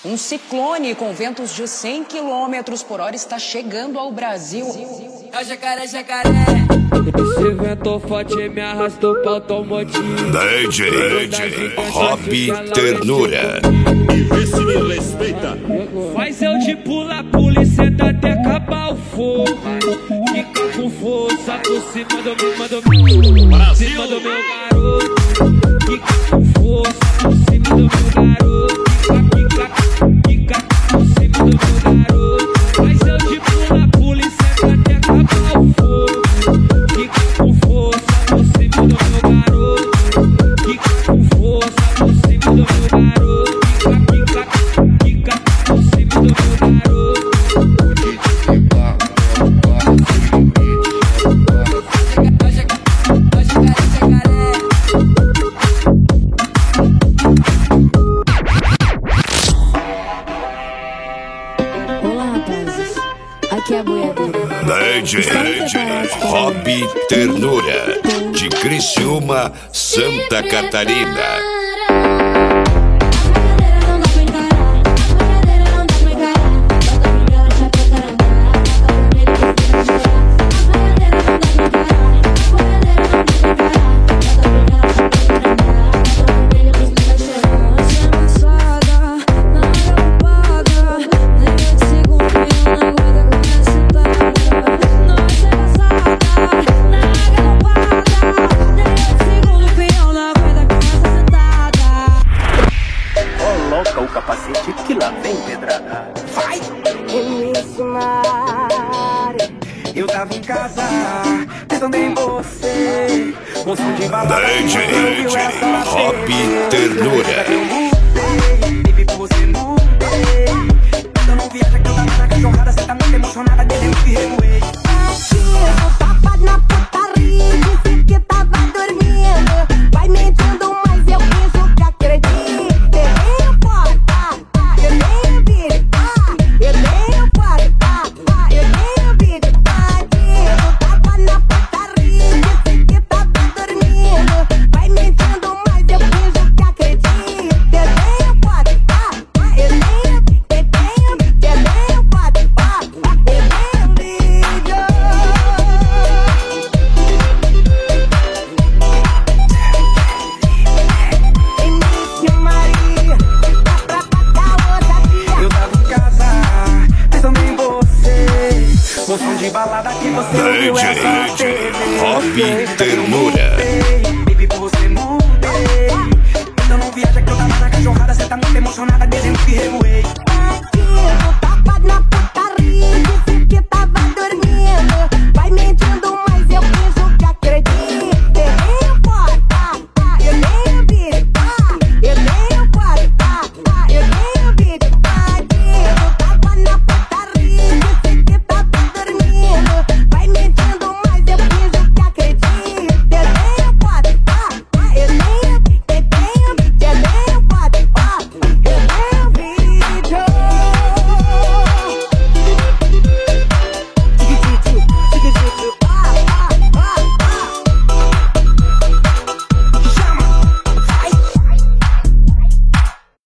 Um ciclone com ventos de 100 km por hora está chegando ao Brasil. É o jacaré, jacaré. Esse vento forte me arrastou pra automotivo. DJ Hobby Ternura. E vê se me respeita. Faz eu de pula, polícia até acabar o fogo. Fica com força por cima do meu Brasil. cima do meu garoto. Fica com força por cima do meu garoto. Fica por cima do meu garoto. Faz eu de pula, polícia até acabar o fogo. Fica com força por cima do meu garoto. Fica com força por cima do meu garoto. Fica por cima do meu garoto. Olá, rapazes. Aqui é a boiadeira. DJ Hobby Ternura. De Criciúma, Santa Catarina. O capacete que lá vem pedrada. Vai! Eu tava em casa, pensando em você. Um som de balada. DJ Hobby Ternura. Eu mudei, baby, por você mudei. Eu não viaja que eu tava na cachorrada. Cê tá muito emocionada, desde eu te remoei. Eu tava na putaria, disse que tava dormindo. Vai mentindo, mas eu penso que acredito. De balada que você ouviu essa DJ Hobby Ternura. Baby, por você mudei. Então não viaja que eu tava na cachorrada. Cê tá muito emocionada, desde eu te remoei.